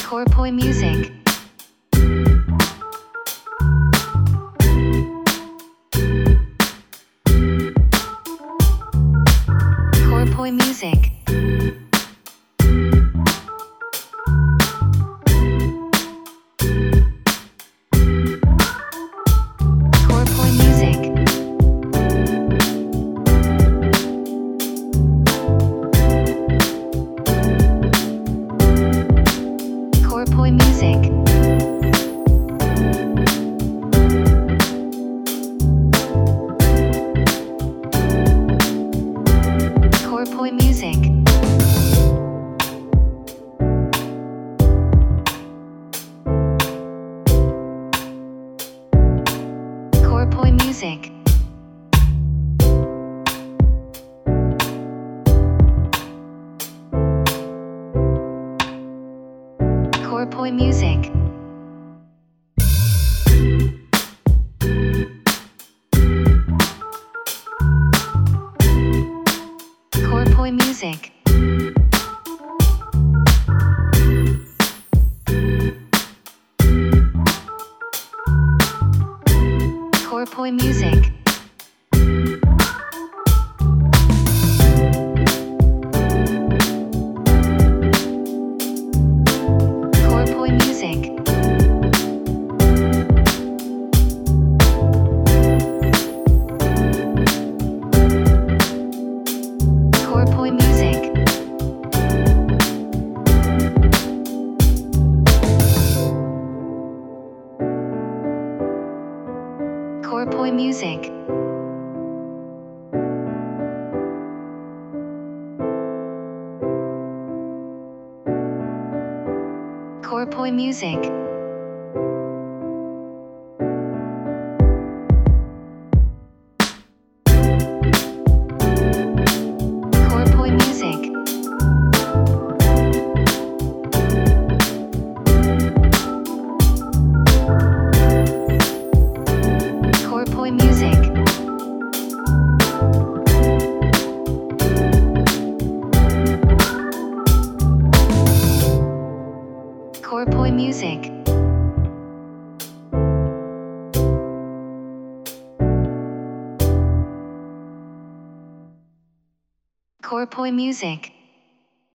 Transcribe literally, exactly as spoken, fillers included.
Corpoi Music. Corpoi Music. Corpoi Music. Corpoi Music. Corpoi Music. Corpoi Music. Corpoi Music. Corpoi Music. Corpoi Music. Corpoi Music. Corpoi Music. Corpoi Music. Corpoi Music. Corpoi Music. Corpoi Music. Corpoi Music. Corpoi Music.